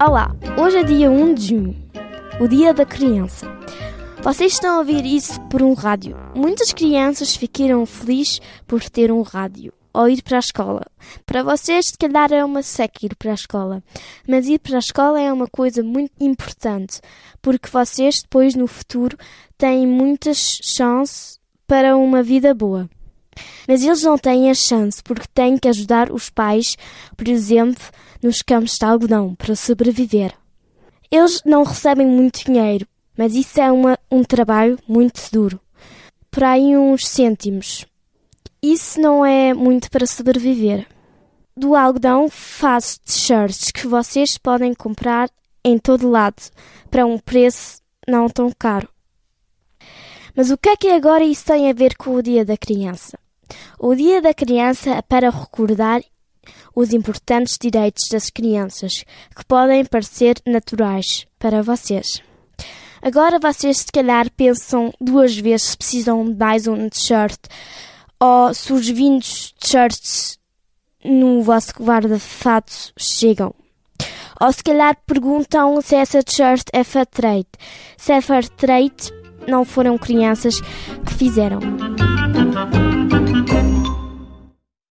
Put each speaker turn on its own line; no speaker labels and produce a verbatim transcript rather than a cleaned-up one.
Olá, hoje é dia um de junho, o Dia da Criança. Vocês estão a ouvir isso por um rádio. Muitas crianças ficaram felizes por ter um rádio ou ir para a escola. Para vocês, se calhar é uma seca ir para a escola, mas ir para a escola é uma coisa muito importante, porque vocês depois no futuro têm muitas chances para uma vida boa. Mas eles não têm a chance porque têm que ajudar os pais, por exemplo, nos campos de algodão, para sobreviver. Eles não recebem muito dinheiro, mas isso é uma, um trabalho muito duro. Por aí uns cêntimos. Isso não é muito para sobreviver. Do algodão faz t-shirts que vocês podem comprar em todo lado, para um preço não tão caro. Mas o que é que agora isso tem a ver com o Dia da Criança? O Dia da Criança é para recordar os importantes direitos das crianças, que podem parecer naturais para vocês. Agora vocês se calhar pensam duas vezes se precisam de mais um t-shirt ou se os vinte t-shirts no vosso guarda-fato chegam. Ou se calhar perguntam se essa t-shirt é fair trade. Se é fair trade, não foram crianças que fizeram.